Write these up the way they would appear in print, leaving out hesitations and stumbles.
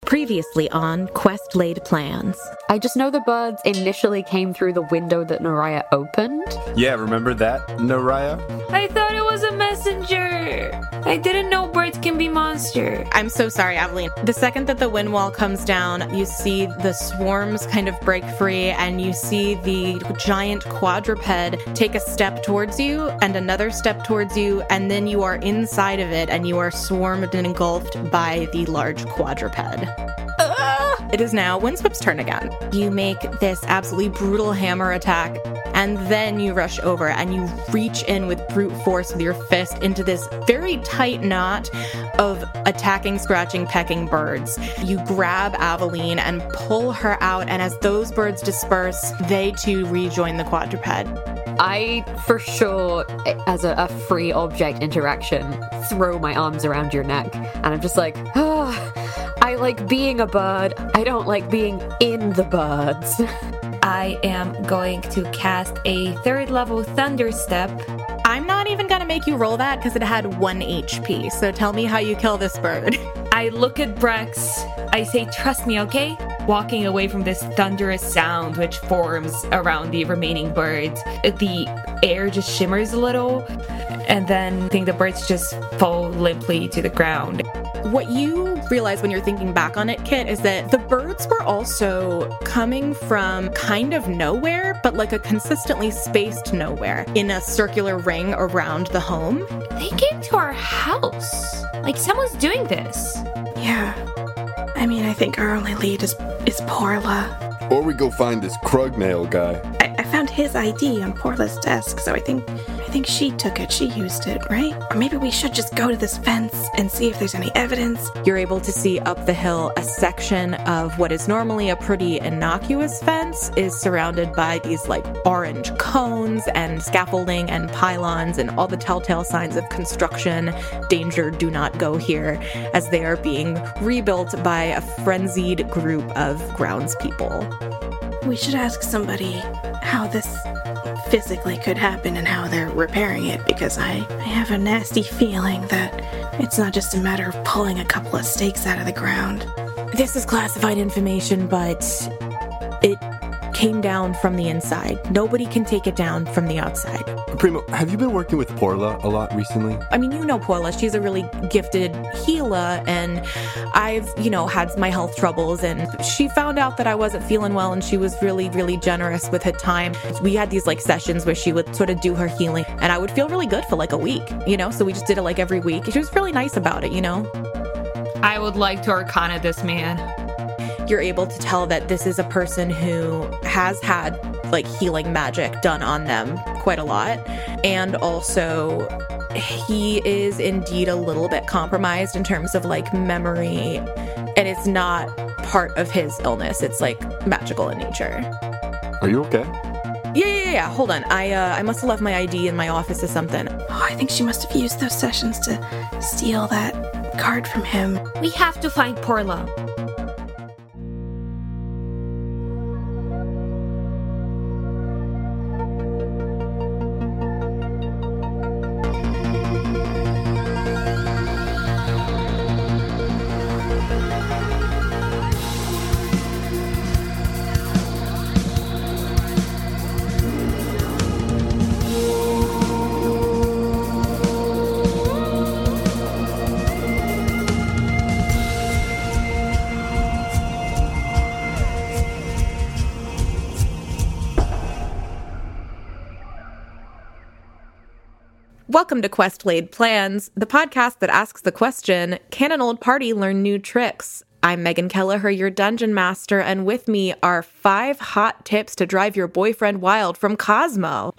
Previously on Quest Laid Plans. I just know the birds initially came through the window that Naraya opened. Yeah, remember that, Naraya? I thought it was a messenger. I didn't know birds can be monsters. I'm so sorry, Aveline. The second that the wind wall comes down, you see the swarms kind of break free, and you see the giant quadruped take a step towards you and another step towards you, and then you are inside of it and you are swarmed and engulfed by the large quadruped. It is now Windsweep's turn again. You make this absolutely brutal hammer attack, and then you rush over and you reach in with brute force with your fist into this very tight knot of attacking, scratching, pecking birds. You grab Aveline and pull her out, and as those birds disperse, they too rejoin the quadruped. I, for sure, as a free object interaction, throw my arms around your neck, and I'm just like, I like being a bird. I don't like being in the birds. I am going to cast a 3rd level Thunder Step. I'm not even going to make you roll that because it had 1 HP, so tell me how you kill this bird. I look at Brex. I say, trust me, okay? Walking away from this thunderous sound which forms around the remaining birds. The air just shimmers a little, and then I think the birds just fall limply to the ground. What you realize when you're thinking back on it, Kit, is that the birds were also coming from kind of nowhere, but like a consistently spaced nowhere in a circular ring around the home. They came to our house. Like someone's doing this. Yeah. I mean, I think our only lead is Porla. Or we go find this Krugnail guy. I found his ID on Porla's desk, so I think she took it. She used it, right? Or maybe we should just go to this fence and see if there's any evidence. You're able to see up the hill a section of what is normally a pretty innocuous fence is surrounded by these like orange cones and scaffolding and pylons and all the telltale signs of construction. Danger, do not go here, as they are being rebuilt by a frenzied group of groundspeople. We should ask somebody how this physically could happen and how they're repairing it, because I have a nasty feeling that it's not just a matter of pulling a couple of stakes out of the ground. This is classified information, but it came down from the inside. Nobody can take it down from the outside. Primo, have you been working with Porla a lot recently? I mean, you know Porla. She's a really gifted healer, and I've, had my health troubles, and she found out that I wasn't feeling well, and she was really, really generous with her time. We had these sessions where she would sort of do her healing, and I would feel really good for a week, so we just did it every week. She was really nice about it, I would like to Arcana this man. You're able to tell that this is a person who has had healing magic done on them quite a lot, and also he is indeed a little bit compromised in terms of memory, and it's not part of his illness. It's magical in nature. Are you okay? Yeah. Hold on. I must have left my ID in my office or something. Oh, I think she must have used those sessions to steal that card from him. We have to find Porla. Welcome to Quest Laid Plans, the podcast that asks the question, can an old party learn new tricks? I'm Megan Kelleher, your dungeon master, and with me are 5 hot tips to drive your boyfriend wild from Cosmo.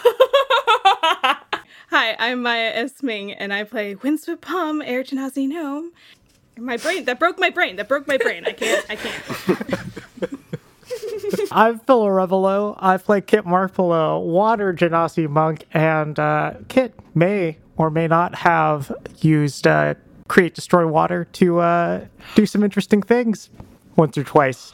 Hi, I'm Maya Esming, and I play Windsweep Hum, Air Genasi Gnome. That broke my brain. I can't. I'm Phil Arevalo. I play Kit Markpolo, Water Genasi Monk, and Kit may or may not have used Create Destroy Water to do some interesting things once or twice.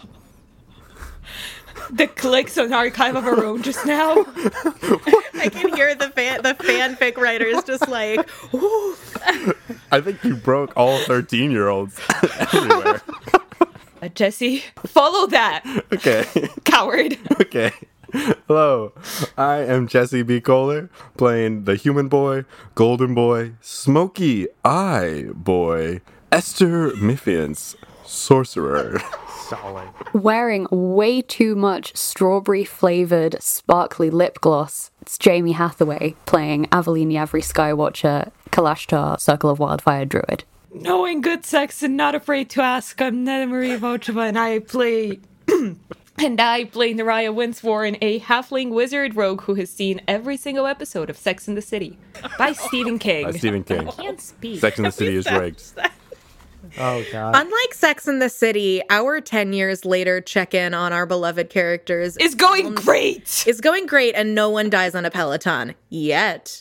The clicks on Archive of Our Own just now. I can hear the fanfic writers just ooh. I think you broke all 13-year-olds everywhere. Jesse. Follow that, Okay. coward. Okay. Hello, I am Jesse B. Kohler, playing the Human Boy, Golden Boy, Smoky Eye Boy, Esther Miffiance, Sorcerer. Solid. Wearing way too much strawberry-flavored sparkly lip gloss, it's Jamie Hathaway playing Aveline Yavri Skywatcher, Kalashtar, Circle of Wildfire Druid. Knowing good sex and not afraid to ask. I'm Neda Marie Vocheva, and I play Naraya Windsworn, a halfling wizard rogue who has seen every single episode of Sex and the City by Stephen King. By Stephen King. I can't speak. Sex and the City is rigged. Oh, God. Unlike Sex and the City, our 10 years later check-in on our beloved characters It's going great. is going great, and no one dies on a Peloton. Yet.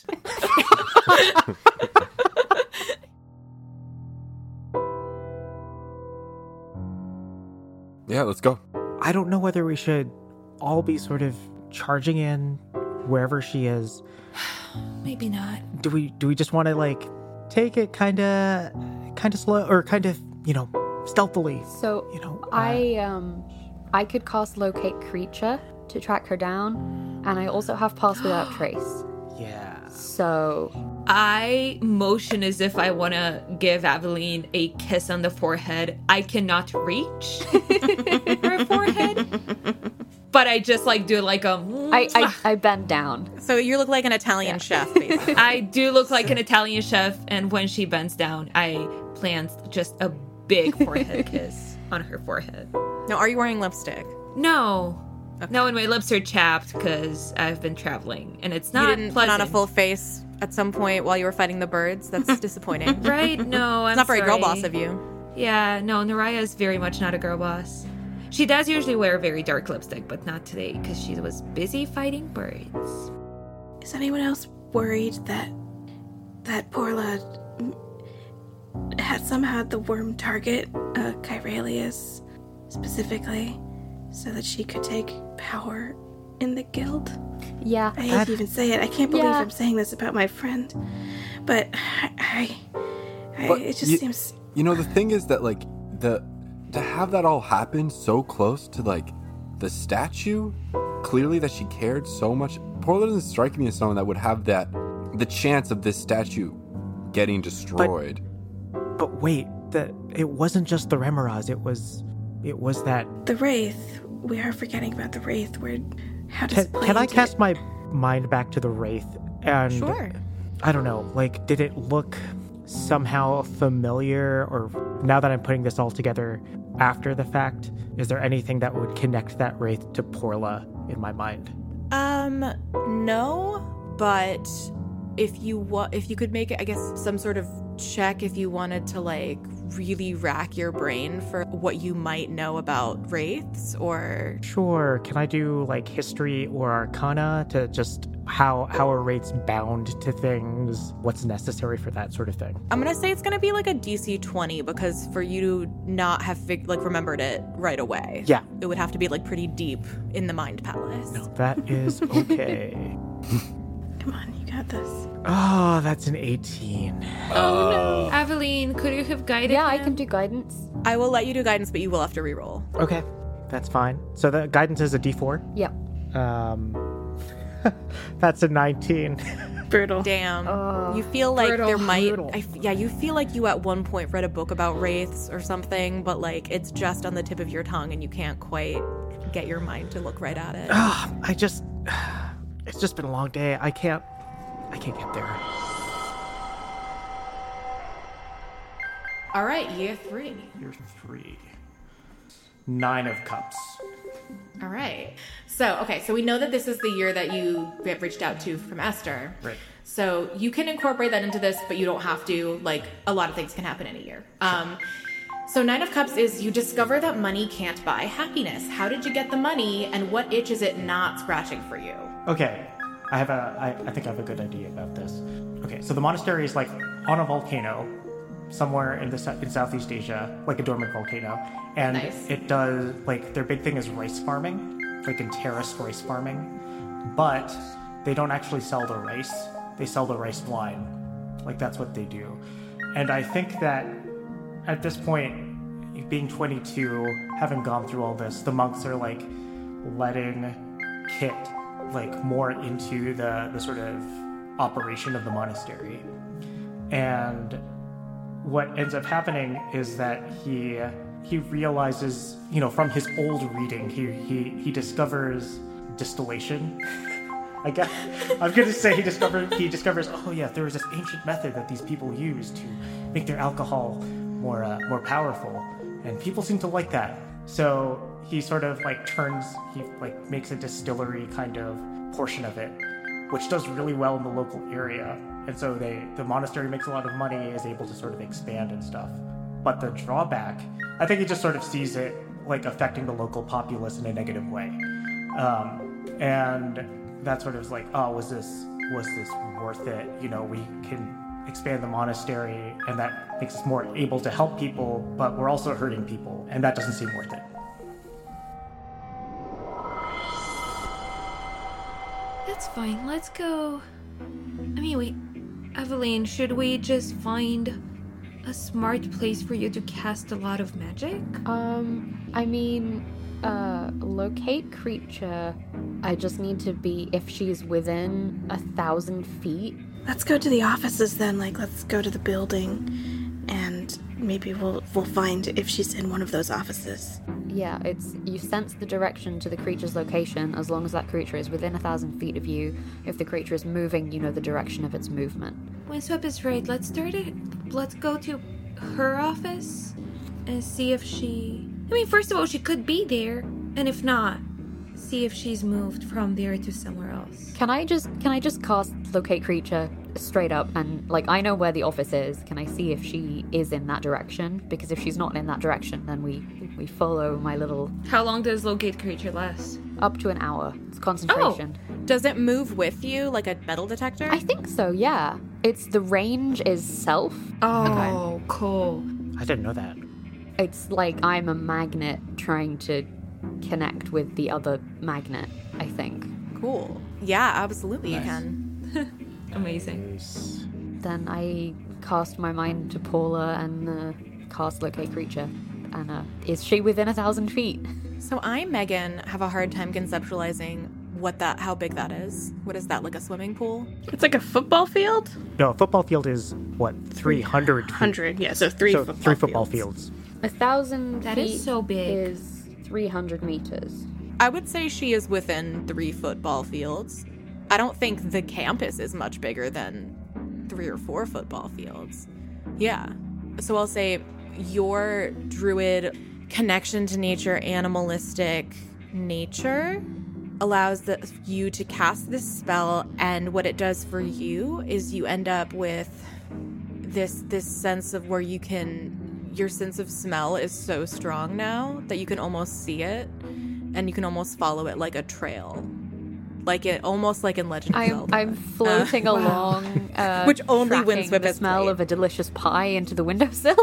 Yeah, let's go. I don't know whether we should all be sort of charging in wherever she is. Maybe not. Do we just want to like take it kind of slow or kind of, stealthily? So I could cast Locate Creature to track her down, and I also have Pass Without Trace. Yeah. So I motion as if I want to give Aveline a kiss on the forehead. I cannot reach her forehead, but I just do like a. I bend down. So you look like an Italian chef, basically. I do look like an Italian chef, and when she bends down, I plant just a big forehead kiss on her forehead. Now, are you wearing lipstick? No. Okay. No, and my lips are chapped because I've been traveling, and it's not You didn't pleasant. put on a full face at some point while you were fighting the birds? That's disappointing. Right? No, I'm It's not very girl sorry. boss of you. Yeah, no, Naraya is very much not a girl boss. She does usually wear very dark lipstick, but not today because she was busy fighting birds. Is anyone else worried that Porla had somehow the worm target Kyralius specifically so that she could take power in the guild? Yeah. I hate to even say it. I can't believe Yeah. I'm saying this about my friend, but But it just seems. The thing is that to have that all happen so close to the statue, clearly that she cared so much. Porla doesn't strike me as someone that would have the chance of this statue getting destroyed. But wait, it wasn't just the Remoraz. It was that. The Wraith. We are forgetting about the Wraith. How does it play Can I into cast it? my mind back to the Wraith? And Sure. I don't know, did it look somehow familiar? Or now that I'm putting this all together after the fact, is there anything that would connect that Wraith to Porla in my mind? No, but if you could make it, I guess, some sort of check if you wanted to really rack your brain for what you might know about wraiths, or Sure. Can I do history or arcana to just how a wraith's bound to things, what's necessary for that sort of thing? I'm gonna say it's gonna be a DC 20, because for you to not have remembered it right away, Yeah. it would have to be pretty deep in the mind palace. No, that is okay. Come on, you got this. Oh, that's an 18. Oh no, Aveline, could you have guided Yeah, I him? can do guidance. I will let you do guidance, but you will have to reroll. Okay, that's fine. So the guidance is a D4. Yep. That's a 19. Brutal. Damn. You feel like brutal, there might. brutal. You feel like you at one point read a book about wraiths or something, but it's just on the tip of your tongue and you can't quite get your mind to look right at it. It's just been a long day. I can't get there. All right, year 3. You're 3. 9 of Cups. All right. So we know that this is the year that you get reached out to from Esther. Right. So you can incorporate that into this, but you don't have to. A lot of things can happen in a year. So 9 of Cups is you discover that money can't buy happiness. How did you get the money, and what itch is it not scratching for you? Okay, I think I have a good idea about this. Okay, so the monastery is on a volcano somewhere in Southeast Asia, a dormant volcano, and Nice. it does their big thing is rice farming, in terraced rice farming, but they don't actually sell the rice; they sell the rice wine. That's what they do, and I think that at this point, being 22, having gone through all this, the monks are like letting Kit like more into the sort of operation of the monastery. And what ends up happening is that he realizes, from his old reading, he discovers distillation. I guess I'm going to say he discovers, oh yeah, there was this ancient method that these people use to make their alcohol more powerful, and people seem to like that. So he sort of makes a distillery kind of portion of it, which does really well in the local area. And so the monastery makes a lot of money, is able to sort of expand and stuff. But the drawback, I think he just sort of sees it like affecting the local populace in a negative way. And that sort of is like, oh, was this worth it? We can expand the monastery, and that makes us more able to help people, but we're also hurting people, and that doesn't seem worth it. That's fine. Let's go. Wait. Evelyn, should we just find a smart place for you to cast a lot of magic? Locate creature. I just need to be, if she's within 1,000 feet. Let's go to the offices then. Let's go to the building, and maybe we'll find if she's in one of those offices. Yeah, you sense the direction to the creature's location as long as that creature is within 1,000 feet of you. If the creature is moving, you know the direction of its movement. Windswept is right. Let's go to her office and see if she... first of all, she could be there, and if not, see if she's moved from there to somewhere else. Can I just cast Locate Creature straight up, and I know where the office is. Can I see if she is in that direction? Because if she's not in that direction, then we follow my little... How long does Locate Creature last? Up to an hour. It's concentration. Oh, does it move with you like a metal detector? I think so, yeah. The range is self. Oh, okay. Cool. I didn't know that. It's like I'm a magnet trying to connect with the other magnet, I think. Cool. Yeah, absolutely. Nice. You can. Amazing. Nice. Then I cast my mind to Paula and cast Locate Creature. And is she within 1,000 feet? So I, Megan, have a hard time conceptualizing how big that is. What is that, like a swimming pool? It's like a football field? No, a football field is, 300 feet? 100, yeah, so three football fields. 1,000 that feet is so big. Is 300 meters. I would say she is within 3 football fields. I don't think the campus is much bigger than 3 or 4 football fields. Yeah. So I'll say your druid connection to nature, animalistic nature, allows you to cast this spell, and what it does for you is you end up with this sense of where your sense of smell is so strong now that you can almost see it, and you can almost follow it like a trail. Almost like in Legend of Zelda. I'm floating along, which only Windswept the smell of a delicious pie into the windowsill.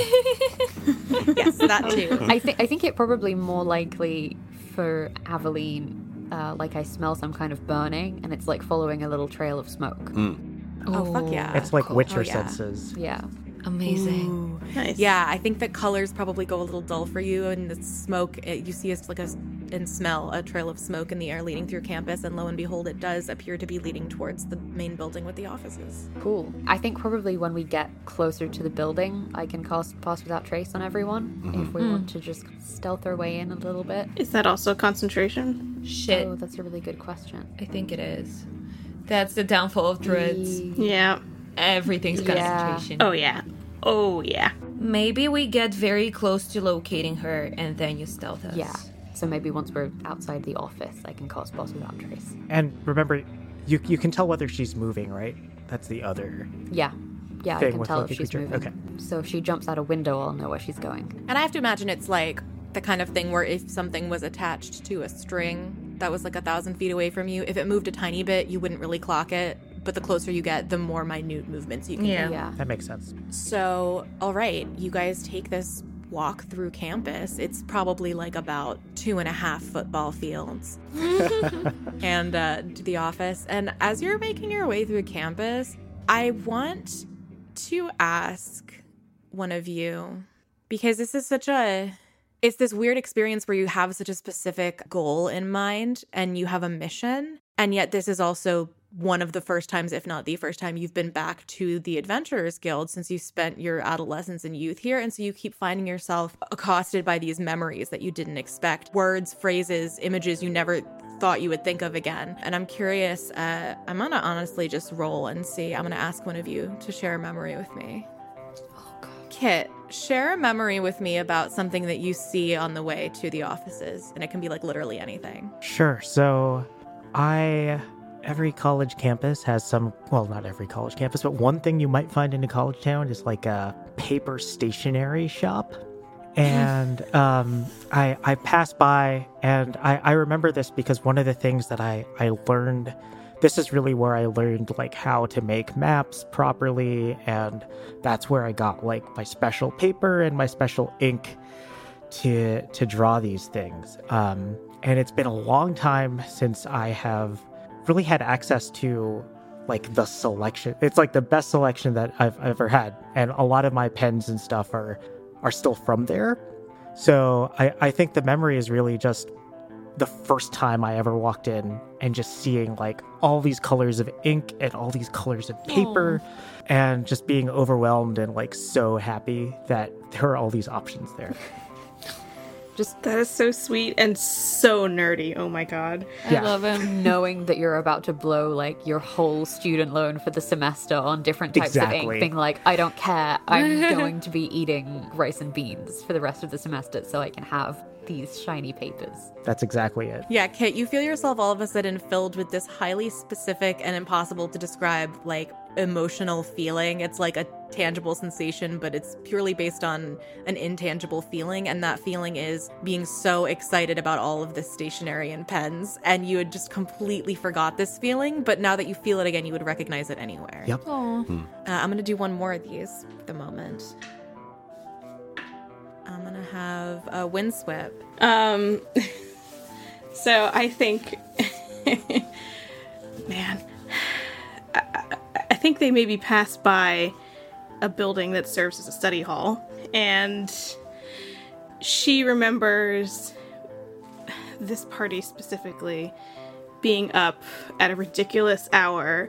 Yes, that too. I think it probably more likely for Aveline, I smell some kind of burning, and it's like following a little trail of smoke. Oh, fuck yeah. It's like cool. Witcher senses. Yeah. Amazing. Ooh. Nice. Yeah, I think that colors probably go a little dull for you, and the smoke, you see and smell a trail of smoke in the air leading through campus, and lo and behold, it does appear to be leading towards the main building with the offices. Cool. I think probably when we get closer to the building, I can cast Pass Without Trace on everyone, if we want to just stealth our way in a little bit. Is that also concentration? Shit. Oh, that's a really good question. I think it is. That's the downfall of druids. Yeah. Everything's concentration. Oh, yeah. Oh, yeah. Maybe we get very close to locating her, and then you stealth us. Yeah. So maybe once we're outside the office, I can cast Pass Without Trace. And remember, you can tell whether she's moving, right? That's the other... Yeah, I thing can with tell if Locate she's Creature. moving. Okay. So if she jumps out a window, I'll know where she's going. And I have to imagine it's like the kind of thing where if something was attached to a string that was 1,000 feet away from you, if it moved a tiny bit, you wouldn't really clock it. But the closer you get, the more minute movements you can make. Yeah. That makes sense. So, all right, you guys take this walk through campus. It's probably about 2.5 football fields and to the office. And as you're making your way through campus, I want to ask one of you, because this is it's this weird experience where you have such a specific goal in mind and you have a mission. And yet this is also one of the first times, if not the first time, you've been back to the Adventurers Guild since you spent your adolescence and youth here. And so you keep finding yourself accosted by these memories that you didn't expect. Words, phrases, images you never thought you would think of again. And I'm curious, I'm going to honestly just roll and see. I'm going to ask one of you to share a memory with me. Kit, share a memory with me about something that you see on the way to the offices. And it can be like literally anything. Sure. So every college campus has some, well, not every college campus, but one thing you might find in a college town is like a paper stationery shop. And I passed by, and I remember this because one of the things that I learned, this is really where I learned like how to make maps properly, and that's where I got like my special paper and my special ink to draw these things. And it's been a long time since I have really had access to like the selection. It's like the best selection that I've ever had, and a lot of my pens and stuff are still from there. So I think the memory is really just the first time I ever walked in and just seeing like all these colors of ink and all these colors of paper. Aww. And just being overwhelmed and like so happy that there are all these options there. That is so sweet and so nerdy. Oh my god. I love him. Knowing that you're about to blow like your whole student loan for the semester on different types of ink, being like, I don't care. I'm going to be eating rice and beans for the rest of the semester so I can have these shiny papers. That's exactly it. Yeah, Kit, you feel yourself all of a sudden filled with this highly specific and impossible to describe like emotional feeling. It's like a tangible sensation, but it's purely based on an intangible feeling, and that feeling is being so excited about all of this stationery and pens, and you had just completely forgot this feeling, but now that you feel it again, you would recognize it anywhere. Yep. I'm gonna do one more of these for the moment. I'm gonna have a Windsweep. So I think, man, I think they maybe passed by a building that serves as a study hall, and she remembers this party specifically being up at a ridiculous hour,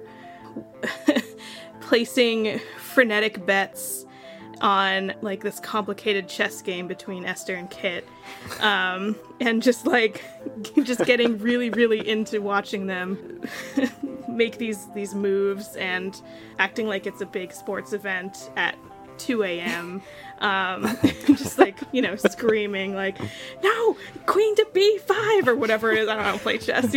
placing frenetic bets on like this complicated chess game between Esther and Kit, and just getting really, really into watching them make these moves and acting like it's a big sports event at 2 a.m. Just like, screaming like, no, queen to b5 or whatever it is. I don't know how to play chess,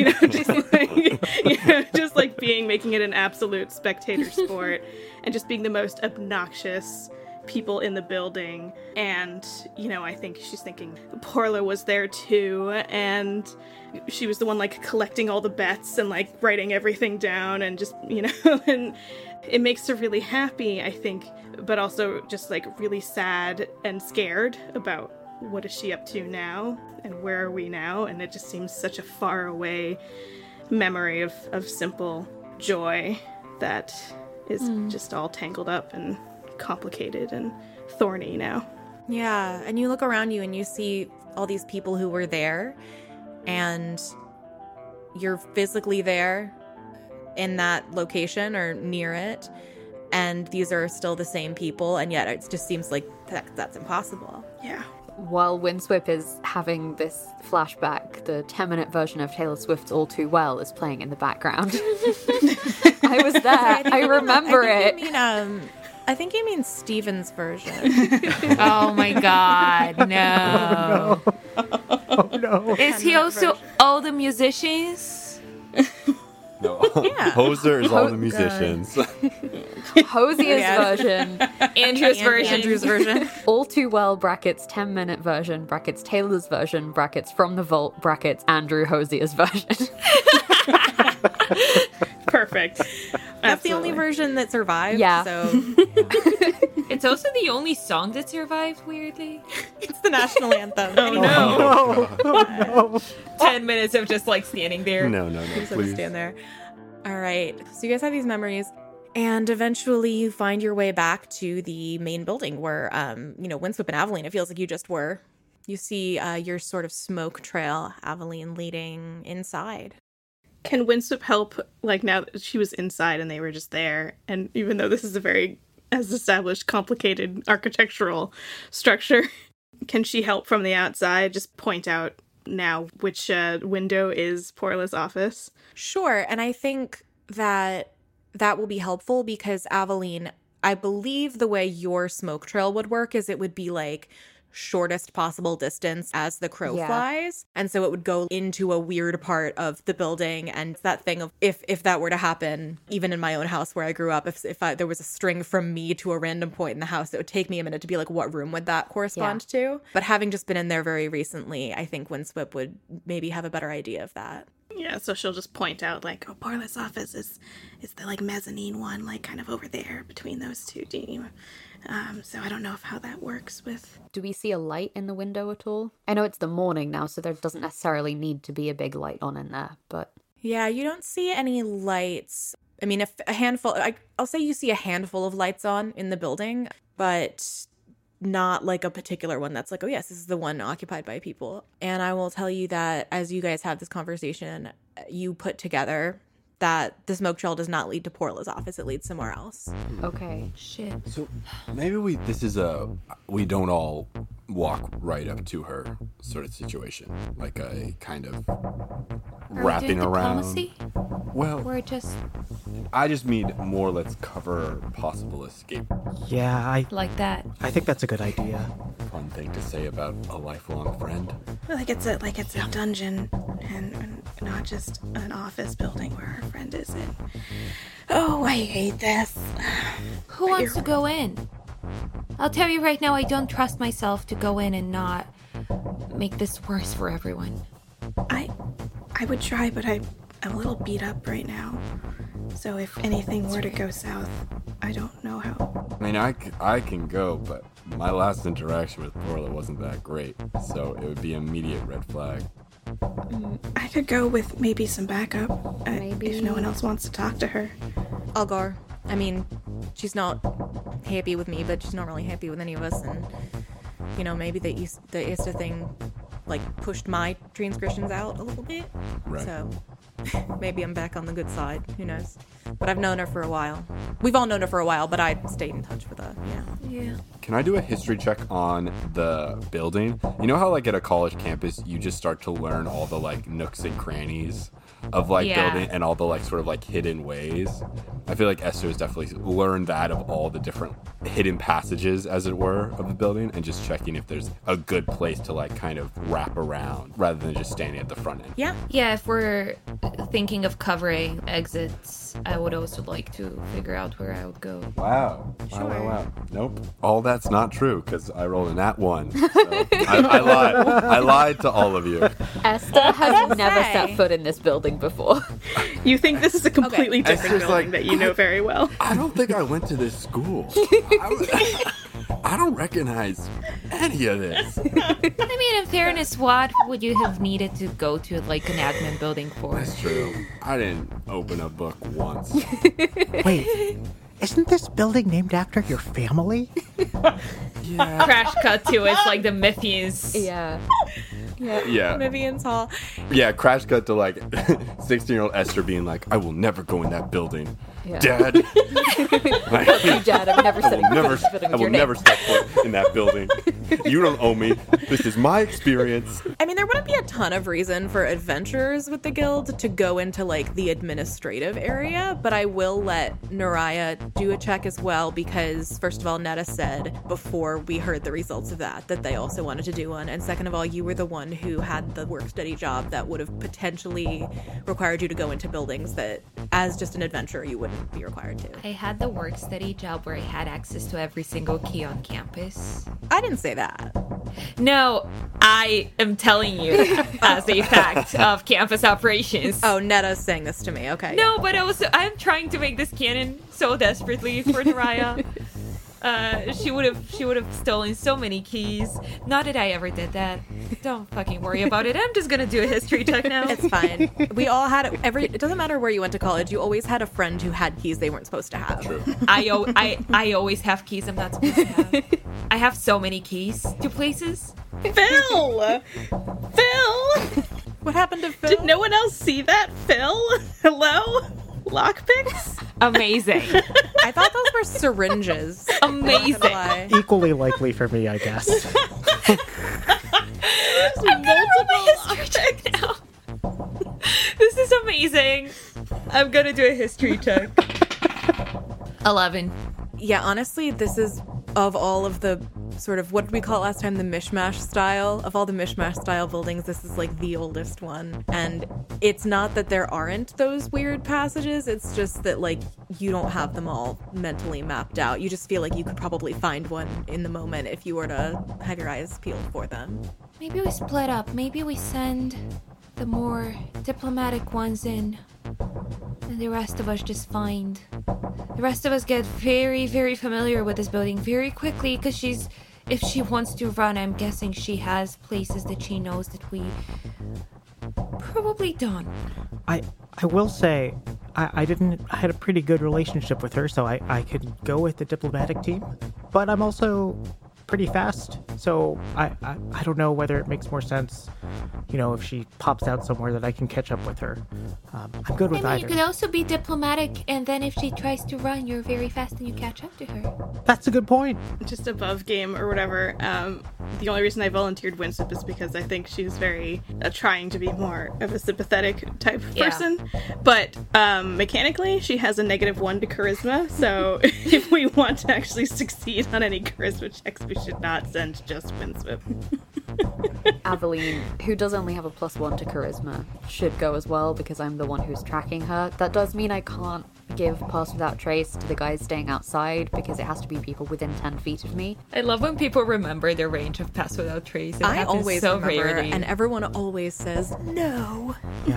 just like making it an absolute spectator sport, and just being the most obnoxious people in the building. And I think she's thinking Porla was there too, and she was the one like collecting all the bets and like writing everything down, and just and it makes her really happy, I think, but also just like really sad and scared about what is she up to now and where are we now. And it just seems such a far away memory of simple joy that is just all tangled up and complicated and thorny now. Yeah, and you look around you and you see all these people who were there, and you're physically there in that location or near it, and these are still the same people, and yet it just seems like that's impossible. Yeah. While Windsweep is having this flashback, the 10-minute version of Taylor Swift's All Too Well is playing in the background. I was there. I remember it. I think you mean Steven's version. Oh my god, no. Oh no. Is he also all the musicians? No. Yeah. Hoser is all the musicians. Hosier's version. Andrew's version. Andrew's version. All Too Well brackets 10-minute version brackets Taylor's version brackets From the Vault brackets Andrew Hosier's version. Perfect. That's the only version that survived. Yeah. So It's also the only song that survived, weirdly. it's the national anthem. No. 10 minutes of just like standing there. No, Please please. stand there. All right. So you guys have these memories. And eventually you find your way back to the main building where, Windsweep and Aveline, it feels like you just were. You see your sort of smoke trail, Aveline leading inside. Can Windsweep help, like, now that she was inside and they were just there, and even though this is a very, as established, complicated architectural structure, can she help from the outside, just point out now which window is Porla's office? Sure, and I think that will be helpful because Aveline, I believe the way your smoke trail would work is it would be like shortest possible distance as the crow flies. And so it would go into a weird part of the building. And that thing of if that were to happen, even in my own house where I grew up, if there was a string from me to a random point in the house, it would take me a minute to be like, what room would that correspond to? But having just been in there very recently, I think Windsweep would maybe have a better idea of that. Yeah, so she'll just point out, like, oh, Porla's office is the, like, mezzanine one, like, kind of over there between those two. So I don't know how that works with... Do we see a light in the window at all? I know it's the morning now, so there doesn't necessarily need to be a big light on in there, but... Yeah, you don't see any lights. I mean, if a handful... I'll say you see a handful of lights on in the building, but not like a particular one that's like, oh yes, this is the one occupied by people. And I will tell you that as you guys have this conversation, you put together that the smoke trail does not lead to Porla's office, it leads somewhere else. Okay. Shit. So maybe we don't all walk right up to her sort of situation, like a kind of wrapping around. Diplomacy? Well, Or just I just mean more. Let's cover possible escape. Yeah, like that. I think that's a good idea. Fun thing to say about a lifelong friend. Like it's a dungeon and not just an office building where our friend is in. Oh, I hate this. Who wants to go in? I'll tell you right now, I don't trust myself to go in and not make this worse for everyone. I would try, but I'm a little beat up right now. So if anything were to go south, I don't know how. I mean, I can go, but my last interaction with Porla wasn't that great, so it would be immediate red flag. I could go with maybe some backup, if no one else wants to talk to her. Algar. I mean, she's not happy with me, but she's not really happy with any of us. And, you know, maybe the Easter thing, like, pushed my transgressions out a little bit. Right. So maybe I'm back on the good side. Who knows? But I've known her for a while. We've all known her for a while, but I stayed in touch with her. Yeah. Can I do a history check on the building? You know how, like, at a college campus, you just start to learn all the, like, nooks and crannies of, like, building and all the, like, sort of, like, hidden ways? I feel like Esther has definitely learned that of all the different hidden passages, as it were, of the building, and just checking if there's a good place to, like, kind of wrap around rather than just standing at the front end. Yeah, if we're thinking of covering exits, I would also like to figure out where I would go. Wow. Wow. Nope. All that's not true, because I rolled a nat 1. So I lied. I lied to all of you. Esther has never set foot in this building before. You think this is a completely different Esther's building that you know very well. I don't think I went to this school. I don't recognize any of this. I mean, in fairness, what would you have needed to go to, like, an admin building for? That's true. I didn't open a book once. Wait, isn't this building named after your family? Yeah. Crash cut to it's like the Mythians. Yeah. Yeah. Vivian's Hall. Yeah, crash cut to, like, 16-year-old Esther being like, I will never go in that building. Yeah. Dad. Dad, I've never said I will never step foot in that building. You don't owe me. This is my experience. I mean, there wouldn't be a ton of reason for adventurers with the guild to go into, like, the administrative area, but I will let Naraya do a check as well because, first of all, Netta said before we heard the results of that they also wanted to do one, and second of all, you were the one who had the work-study job that would have potentially required you to go into buildings that, as just an adventurer, you wouldn't be required to. I had the work-study job where I had access to every single key on campus. I didn't say that. No, I am telling you as a fact of campus operations. Oh, Netta's saying this to me. Okay. No, but also I'm trying to make this canon so desperately for Naraya. She would have stolen so many keys. Not that I ever did that. Don't fucking worry about it. I'm just gonna do a history check now. It's fine. We all had it doesn't matter where you went to college, you always had a friend who had keys they weren't supposed to have. True. I always have keys I'm not supposed to have. I have so many keys to places. Phil! Phil! What happened to Phil? Did no one else see that? Phil? Hello? Lockpicks? Amazing. I thought those were syringes. Amazing. Not gonna lie. Equally likely for me, I guess. I'm gonna roll my history check now. This is amazing. I'm gonna do a history check. 11. Yeah, honestly, this is, of all of the sort of, what did we call it last time, the mishmash style? Of all the mishmash style buildings, this is like the oldest one. And it's not that there aren't those weird passages, it's just that like you don't have them all mentally mapped out. You just feel like you could probably find one in the moment if you were to have your eyes peeled for them. Maybe we split up. Maybe we send the more diplomatic ones in, and the rest of us just find. The rest of us get very, very familiar with this building very quickly, because if she wants to run, I'm guessing she has places that she knows that we probably don't. I will say, I had a pretty good relationship with her, so I could go with the diplomatic team. But I'm also pretty fast, so I don't know whether it makes more sense, if she pops out somewhere that I can catch up with her. I'm good with either. You could also be diplomatic, and then if she tries to run, you're very fast and you catch up to her. That's a good point. Just above game or whatever. The only reason I volunteered Winsip is because I think she's very trying to be more of a sympathetic type of person. But mechanically, she has a -1 to charisma. So if we want to actually succeed on any charisma checks, we should not send just Winsip. Aveline, who does only have a +1 to charisma, should go as well because I'm the one who's tracking her. That does mean I can't give Pass Without Trace to the guys staying outside because it has to be people within 10 feet of me. I love when people remember their range of Pass Without Trace. It I happens always so remember, rarely. and everyone always says no.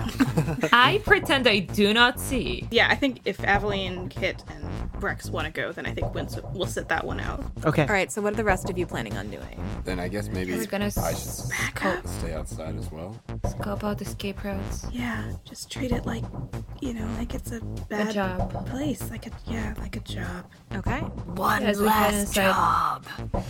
I pretend I do not see. Yeah, I think if Aveline, Kit, and Brex want to go, then I think Winsip will sit that one out. Okay. All right, so what are the rest of you planning on doing? Then I guess maybe We're gonna I should stay outside as well. Scope out escape routes. Yeah, just treat it like, like it's a bad job. place. Like a job. Okay. One As we head inside. job.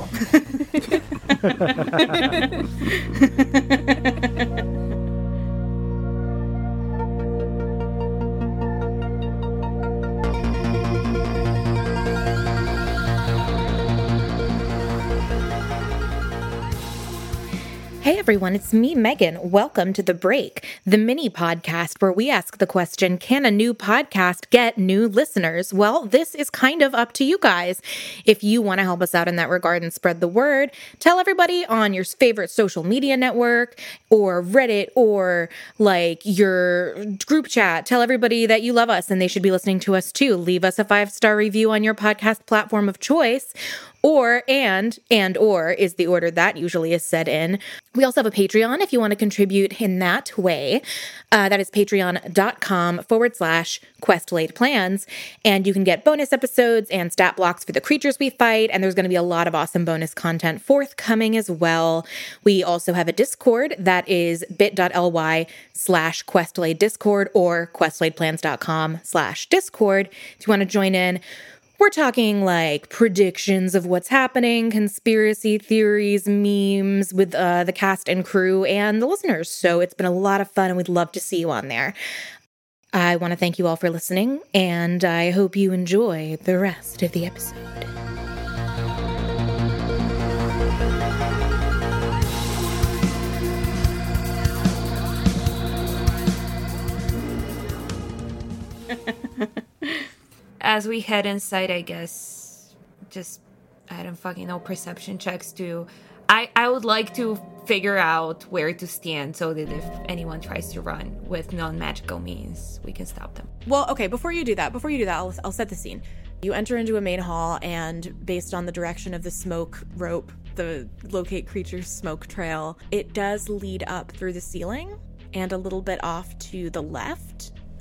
Hey everyone, it's me, Megan. Welcome to The Break, the mini podcast where we ask the question, can a new podcast get new listeners? Well, this is kind of up to you guys. If you want to help us out in that regard and spread the word, tell everybody on your favorite social media network or Reddit or like your group chat. Tell everybody that you love us and they should be listening to us too. Leave us a 5-star review on your podcast platform of choice. Or is the order that usually is said in. We also have a Patreon if you want to contribute in that way. That is patreon.com/questlaidplans. And you can get bonus episodes and stat blocks for the creatures we fight. And there's going to be a lot of awesome bonus content forthcoming as well. We also have a Discord that is bit.ly/questlaid discord or questlaidplans.com/discord if you want to join in. We're talking like predictions of what's happening, conspiracy theories, memes with the cast and crew and the listeners. So it's been a lot of fun and we'd love to see you on there. I want to thank you all for listening and I hope you enjoy the rest of the episode. As we head inside, I guess, I don't fucking know, perception checks to... I would like to figure out where to stand so that if anyone tries to run with non-magical means, we can stop them. Well, okay, before you do that, I'll set the scene. You enter into a main hall, and based on the direction of the smoke rope, the locate creatures smoke trail, it does lead up through the ceiling and a little bit off to the left.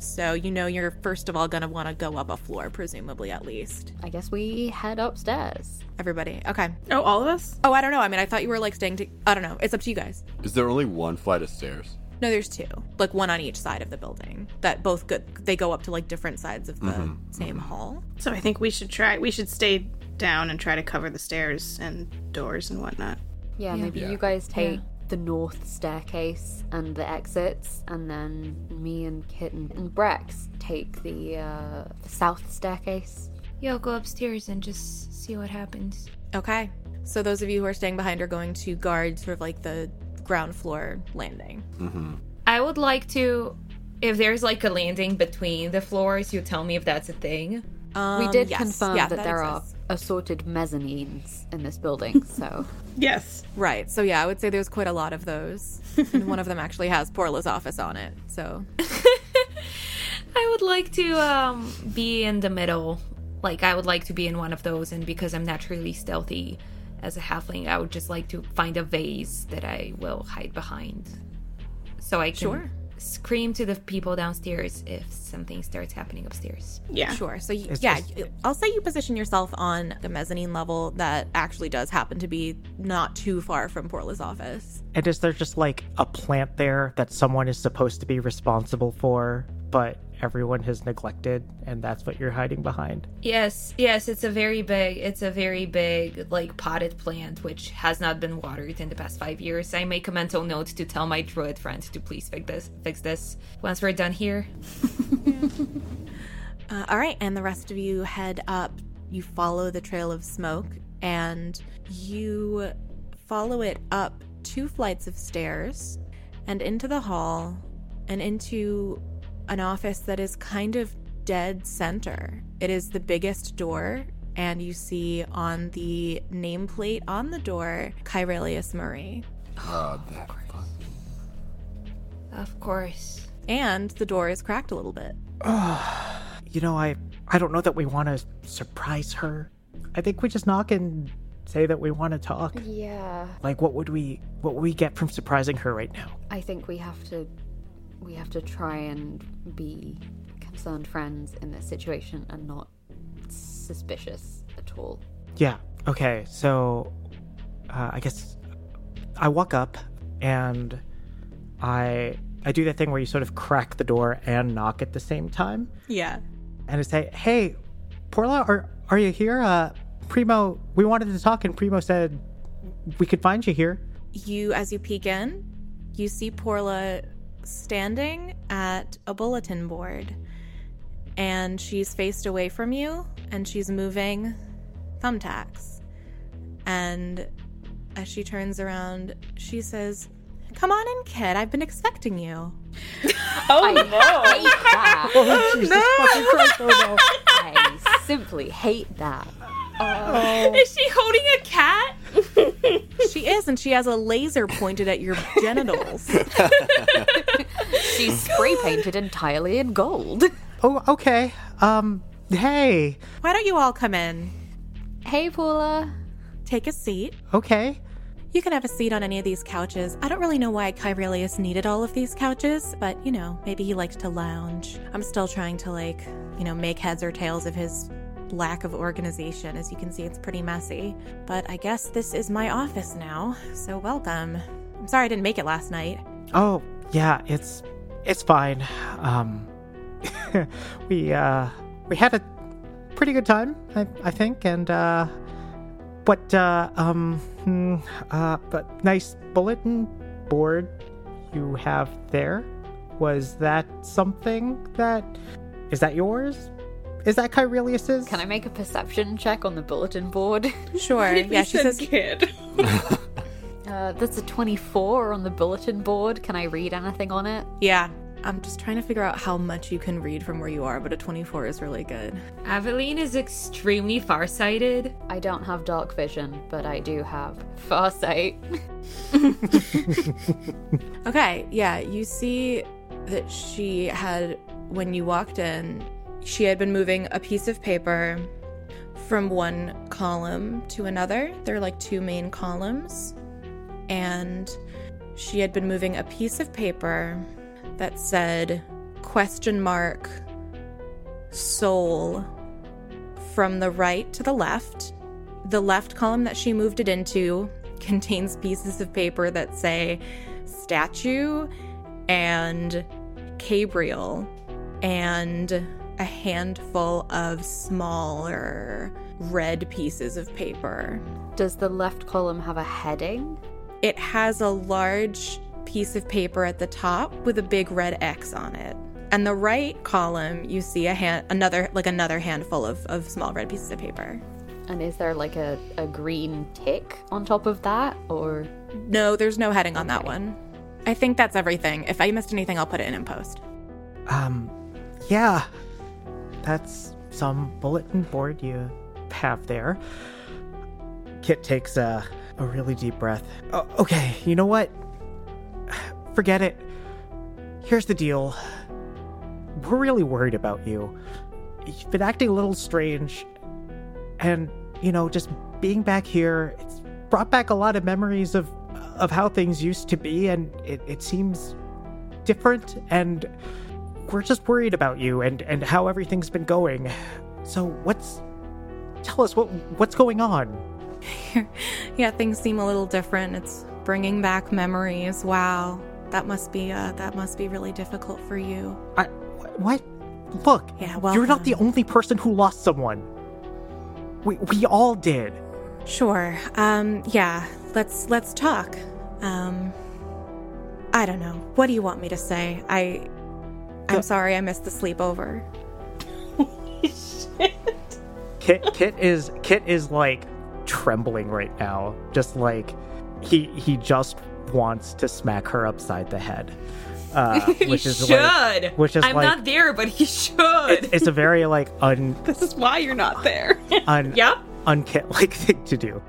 So you know you're first of all going to want to go up a floor, presumably, at least. I guess we head upstairs. Everybody. Okay. Oh, all of us? Oh, I don't know. I mean, I thought you were like staying I don't know. It's up to you guys. Is there only one flight of stairs? No, there's two. Like one on each side of the building. That both they go up to like different sides of the same hall. So I think we should stay down and try to cover the stairs and doors and whatnot. Yeah, maybe you guys take the north staircase and the exits, and then me and Kit and Brex take the south staircase. Yeah, I'll go upstairs and just see what happens. Okay. So those of you who are staying behind are going to guard sort of like the ground floor landing. I would like to, if there's like a landing between the floors, you tell me if that's a thing. We did yes. confirm Yeah, that there exists. are assorted mezzanines in this building, so... Yes. Right. So yeah, I would say there's quite a lot of those. And one of them actually has Porla's office on it. So I would like to be in the middle. Like, I would like to be in one of those, and because I'm naturally stealthy as a halfling, I would just like to find a vase that I will hide behind. So I can scream to the people downstairs if something starts happening upstairs. Yeah. sure. So It's I'll say you position yourself on the mezzanine level that actually does happen to be not too far from Porla's office. And is there just like a plant there that someone is supposed to be responsible for, but everyone has neglected, and that's what you're hiding behind? Yes, it's a very big, like, potted plant, which has not been watered in the past 5 years. I make a mental note to tell my druid friend to please fix this once we're done here. All right, and the rest of you head up. You follow the trail of smoke, and you follow it up 2 flights of stairs and into the hall and into an office that is kind of dead center. It is the biggest door, and you see on the nameplate on the door, Kyrelius Murray. That fun. Of course. And the door is cracked a little bit. You know, I don't know that we want to surprise her. I think we just knock and say that we want to talk. Yeah. Like, what would we get from surprising her right now? I think we have to try and be concerned friends in this situation and not suspicious at all. Yeah. Okay. So, I guess I walk up and I do that thing where you sort of crack the door and knock at the same time. Yeah. And I say, "Hey, Porla, are you here? Primo, we wanted to talk, and Primo said we could find you here." As you peek in, you see Porla standing at a bulletin board, and she's faced away from you, and she's moving thumbtacks. And as she turns around, she says, "Come on in, kid. I've been expecting you." I hate that. Oh, Jesus fucking Christ, oh no. I simply hate that. Is she holding a cat? She is, and she has a laser pointed at your genitals. She's spray painted entirely in gold. Oh, okay. Hey. Why don't you all come in? Hey, Paula. Take a seat. Okay. You can have a seat on any of these couches. I don't really know why Kyrelius needed all of these couches, but, maybe he liked to lounge. I'm still trying to, make heads or tails of his lack of organization. As you can see, it's pretty messy. But I guess this is my office now, so welcome. I'm sorry I didn't make it last night. Oh, yeah, it's fine. We had a pretty good time, I think, and, but nice bulletin board you have there. Was that something is that yours? Is that Kyrelius's? Can I make a perception check on the bulletin board? Sure. Yeah, she says, kid. That's a 24 on the bulletin board. Can I read anything on it? yeah. I'm just trying to figure out how much you can read from where you are, but a 24 is really good. Aveline is extremely farsighted. I don't have dark vision, but I do have farsight. Okay, yeah, you see that she had, when you walked in, she had been moving a piece of paper from one column to another. There are like 2 main columns. And she had been moving a piece of paper that said, question mark soul from the right to the left. The left column that she moved it into contains pieces of paper that say statue and Cabriel and a handful of smaller red pieces of paper. Does the left column have a heading? It has a large piece of paper at the top with a big red X on it. And the right column, you see another handful of small red pieces of paper. And is there like a green tick on top of that, or? No, there's no heading on that one. I think that's everything. If I missed anything, I'll put it in post. Yeah. That's some bulletin board you have there. Kit takes a really deep breath. Oh, okay, you know what? Forget it. Here's the deal. We're really worried about you. You've been acting a little strange. And, just being back here, it's brought back a lot of memories of how things used to be, and it seems different, and we're just worried about you and how everything's been going. So tell us what's going on? Yeah, things seem a little different. It's bringing back memories. Wow. That must be really difficult for you. What? Look, yeah, well, you're not the only person who lost someone. We all did. Sure. Yeah. Let's talk. I don't know. What do you want me to say? I'm sorry I missed the sleepover. Kit is like trembling right now. Just like he just wants to smack her upside the head. Which is should. I'm like, not there, but he should. It's a very like This is why you're not there. Yep. Unkit-like thing to do.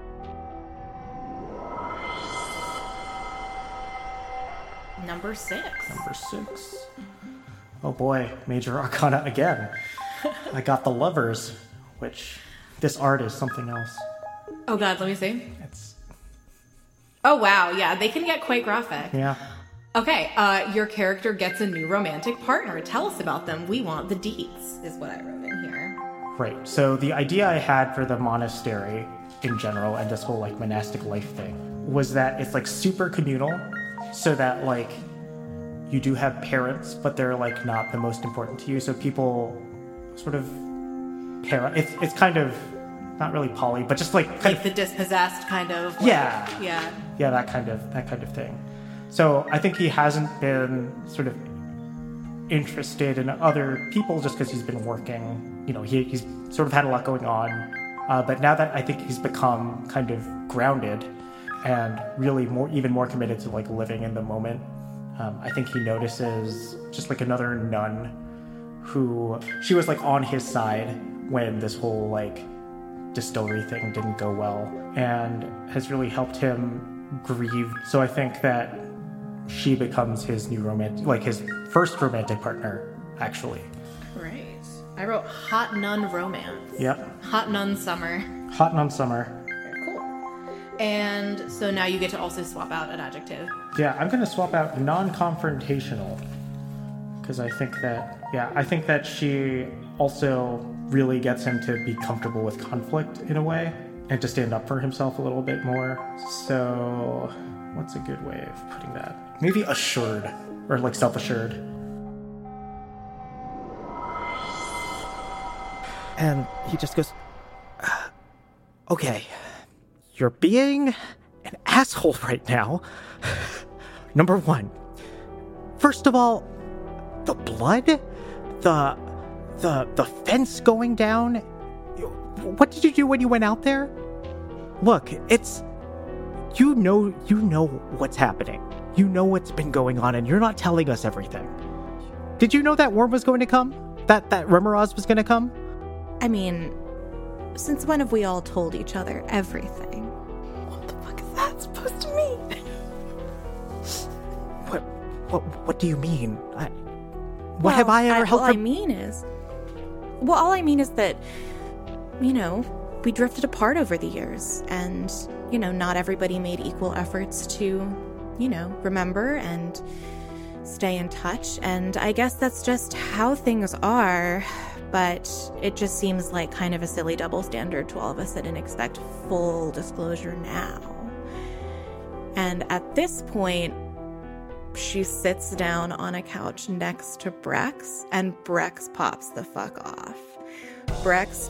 Number 6. Number 6. Oh boy, Major Arcana again. I got the Lovers, which this art is something else. Oh god, let me see. It's Oh wow, yeah, they can get quite graphic. yeah. Okay, your character gets a new romantic partner. Tell us about them. We want the deets, is what I wrote in here. Right. So the idea I had for the monastery in general and this whole like monastic life thing was that it's like super communal, so that like you do have parents, but they're like not the most important to you. So people sort of it's kind of not really poly, but just like the dispossessed kind of. Yeah, that kind of thing. So I think he hasn't been sort of interested in other people just because he's been working. He's sort of had a lot going on. But now that I think he's become kind of grounded and really even more committed to like living in the moment, I think he notices just like another nun who she was like on his side when this whole like distillery thing didn't go well and has really helped him grieve. So I think that she becomes his new his first romantic partner, actually. Right. I wrote hot nun romance. Yep. Hot nun summer. Hot nun summer. Very cool. And so now you get to also swap out an adjective. Yeah, I'm going to swap out non-confrontational because I think that she also really gets him to be comfortable with conflict in a way and to stand up for himself a little bit more. So what's a good way of putting that? Maybe assured, or like self-assured. And he just goes, okay, you're being an asshole right now. Number 1. First of all, the blood, the fence going down. What did you do when you went out there? Look, it's you know what's happening. You know what's been going on, and you're not telling us everything. Did you know that worm was going to come? That Remoraz was going to come? I mean, since when have we all told each other everything? What the fuck is that supposed to mean? What do you mean? What have I ever helped? All I mean is that, we drifted apart over the years, and, not everybody made equal efforts to, remember and stay in touch, and I guess that's just how things are. But it just seems like kind of a silly double standard to all of us that didn't expect full disclosure now. And at this point, she sits down on a couch next to Brex, and Brex pops the fuck off. Brex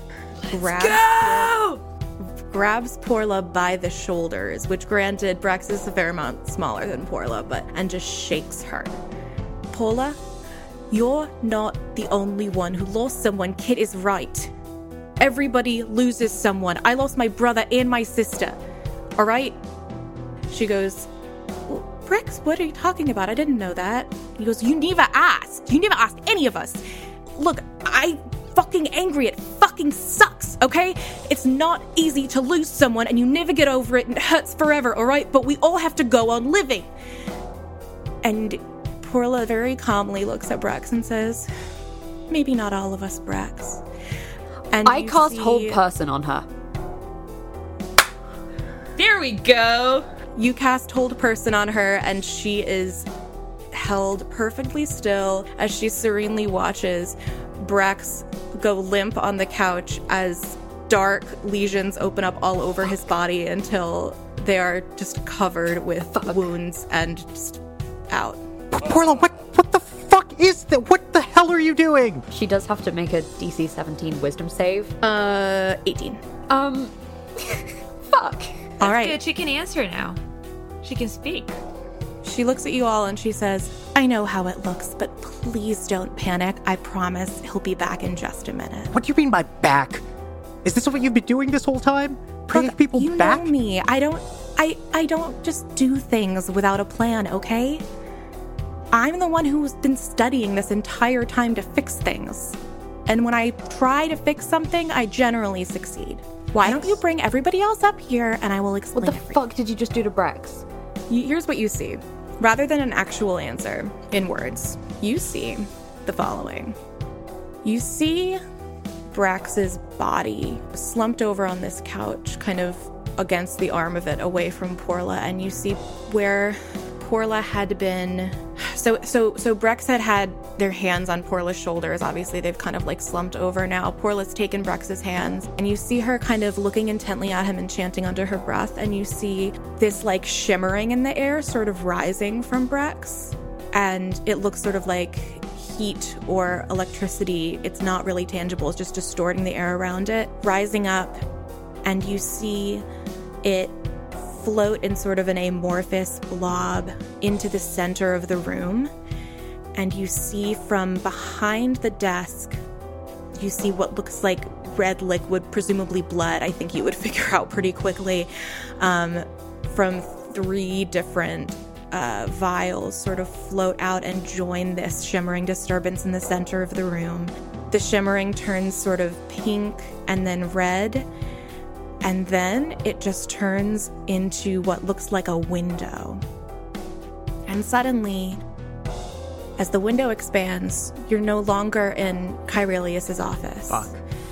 grabs Porla by the shoulders, which granted, Brex is a fair amount smaller than Porla, and just shakes her. Porla, you're not the only one who lost someone. Kit is right. Everybody loses someone. I lost my brother and my sister. All right? She goes, Brex, what are you talking about? I didn't know that. He goes, you never asked. You never asked any of us. Look, I'm fucking angry. It fucking sucks, okay? It's not easy to lose someone, and you never get over it, and it hurts forever, all right? But we all have to go on living. And Porla very calmly looks at Brex and says, maybe not all of us, Brex. And I cast Hold Person on her. There we go. You cast Hold Person on her, and she is held perfectly still as she serenely watches Brex go limp on the couch as dark lesions open up all over his body until they are just covered with wounds and just out. Porla, what the fuck is that? What the hell are you doing? She does have to make a DC 17 wisdom save. 18. Fuck. All right. Good, she can answer now. She can speak. She looks at you all and she says, I know how it looks, but please don't panic. I promise he'll be back in just a minute. What do you mean by back? Is this what you've been doing this whole time? Bringing Look, people you back? know me. I don't just do things without a plan, okay? I'm the one who's been studying this entire time to fix things. And when I try to fix something, I generally succeed. Why don't you bring everybody else up here and I will explain What the everything. fuck did you just do to Brex? Here's what you see. Rather than an actual answer in words, you see the following. You see Brax's body slumped over on this couch, kind of against the arm of it, away from Porla, and you see where Porla had been. So Brex had their hands on Porla's shoulders. Obviously, they've kind of like slumped over now. Porla's taken Brex's hands, and you see her kind of looking intently at him and chanting under her breath, and you see this like shimmering in the air, sort of rising from Brex, and it looks sort of like heat or electricity. It's not really tangible. It's just distorting the air around it, rising up, and you see it float in sort of an amorphous blob into the center of the room. And you see from behind the desk, you see what looks like red liquid, presumably blood. I think you would figure out pretty quickly, from 3 different vials sort of float out and join this shimmering disturbance in the center of the room. The shimmering turns sort of pink and then red, and then it just turns into what looks like a window. And suddenly, as the window expands, you're no longer in Kyrelius's office. Fuck.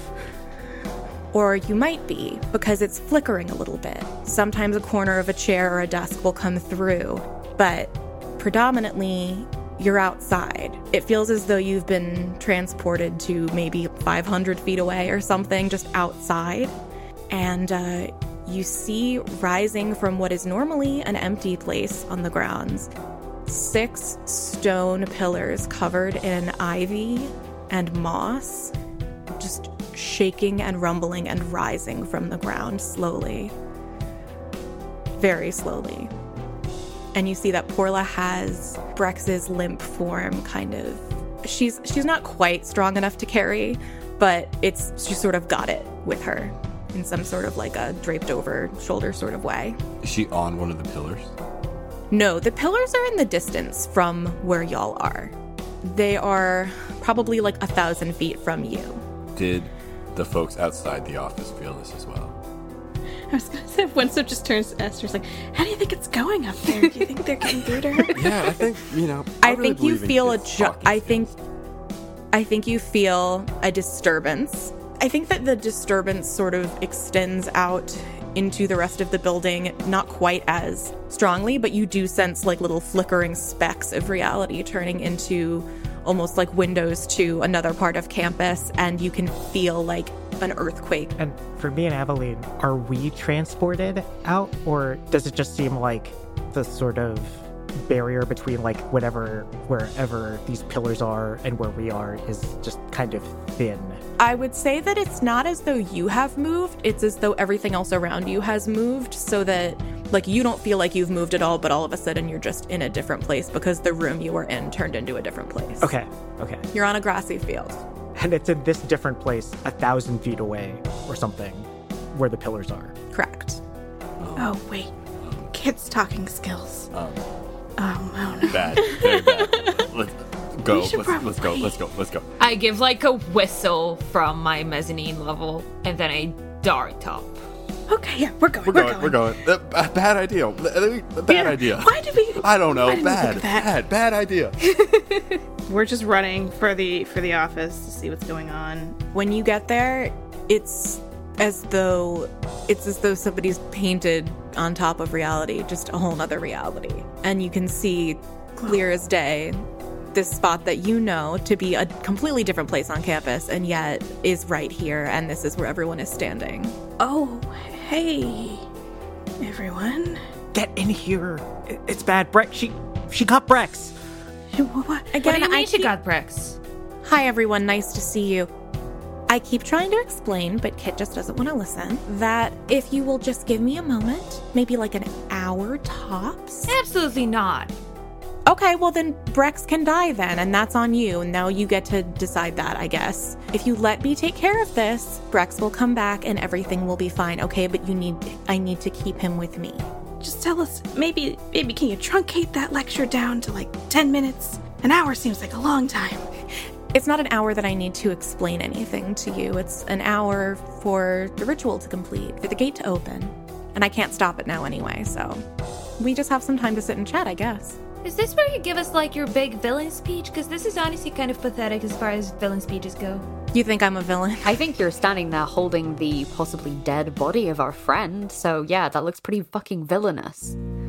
Or you might be, because it's flickering a little bit. Sometimes a corner of a chair or a desk will come through, but predominantly you're outside. It feels as though you've been transported to maybe 500 feet away or something, just outside. And you see rising from what is normally an empty place on the grounds, 6 stone pillars covered in ivy and moss, just shaking and rumbling and rising from the ground slowly. Very slowly. And you see that Porla has Brex's limp form kind of. She's not quite strong enough to carry, but she sort of got it with her in some sort of like a draped over shoulder sort of way. Is she on one of the pillars? No, the pillars are in the distance from where y'all are. They are probably like 1,000 feet from you. Did the folks outside the office feel this as well? I was gonna say, Winslow just turns to Esther's like, how do you think it's going up there? Do you think they're getting through to her? Yeah, I think, I think you feel I think you feel a disturbance. I think that the disturbance sort of extends out into the rest of the building, not quite as strongly, but you do sense like little flickering specks of reality turning into almost like windows to another part of campus, and you can feel like an earthquake. And for me and Aveline, are we transported out, or does it just seem like the sort of barrier between like wherever these pillars are and where we are is just kind of thin? I would say that it's not as though you have moved, it's as though everything else around you has moved, so that like you don't feel like you've moved at all, but all of a sudden you're just in a different place because the room you were in turned into a different place. Okay. You're on a grassy field. And it's in this different place 1,000 feet away or something where the pillars are. Correct. Oh, wait. Kids' talking skills. Oh, no. Bad. Very bad. Let's go. We should Let's go. I give like a whistle from my mezzanine level, and then I dart up. Okay, yeah, we're going. Bad idea. Bad idea. Why did we... I don't know. Why didn't we think of that? Bad idea. We're just running for the office to see what's going on. When you get there, it's as though somebody's painted on top of reality, just a whole nother reality. And you can see clear as day this spot that you know to be a completely different place on campus, and yet is right here, and this is where everyone is standing. Oh, hey, everyone. Get in here. It's bad. Brex, she got Brex. What? Again, What do you mean she got Brex? Hi, everyone. Nice to see you. I keep trying to explain, but Kit just doesn't want to listen, that if you will just give me a moment, maybe like an hour tops. Absolutely not. Okay, well then Brex can die then, and that's on you. And now you get to decide that, I guess. If you let me take care of this, Brex will come back and everything will be fine, okay? But I need to keep him with me. Just tell us, maybe can you truncate that lecture down to like 10 minutes? An hour seems like a long time. It's not an hour that I need to explain anything to you. It's an hour for the ritual to complete, for the gate to open. And I can't stop it now anyway, so we just have some time to sit and chat, I guess. Is this where you give us like your big villain speech? Because this is honestly kind of pathetic as far as villain speeches go. You think I'm a villain? I think you're standing there holding the possibly dead body of our friend, so yeah, that looks pretty fucking villainous.